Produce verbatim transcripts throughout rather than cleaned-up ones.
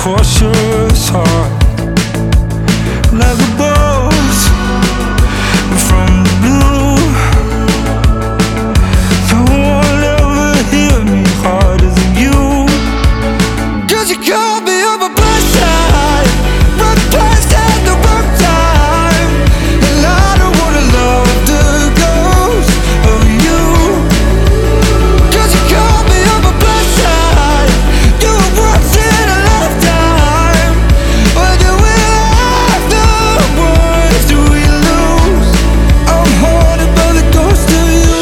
cautious heart, like a bolt from the blue. No one ever hit me harder than you. 'Cause you caught me on my best side, wrong place at the wrong time, and I don't wanna love the ghost of you. 'Cause you caught me on my best side, you were once in a lifetime. But do we laugh the words, do we lose? I'm haunted by the ghost of you.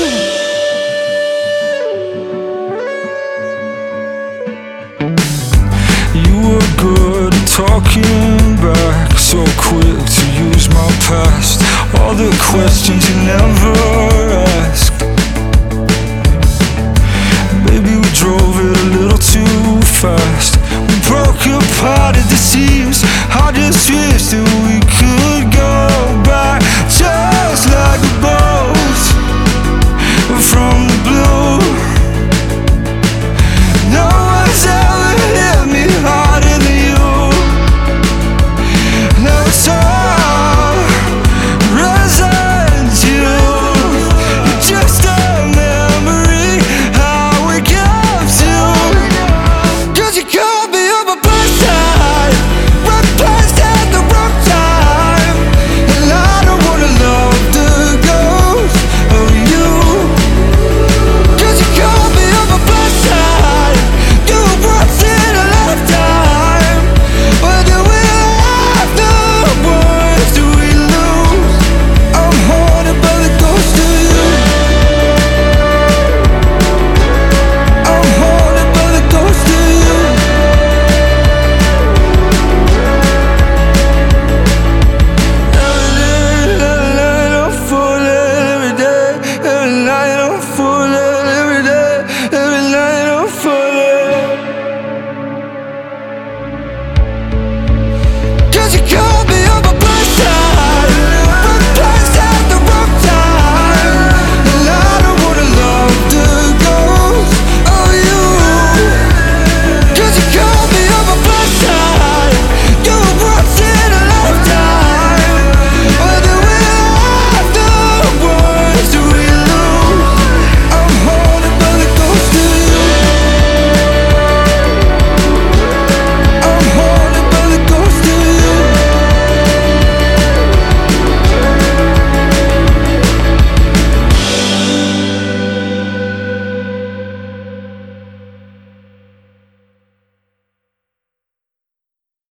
You were good at talking back, so quick to use my past. All the questions you never ask,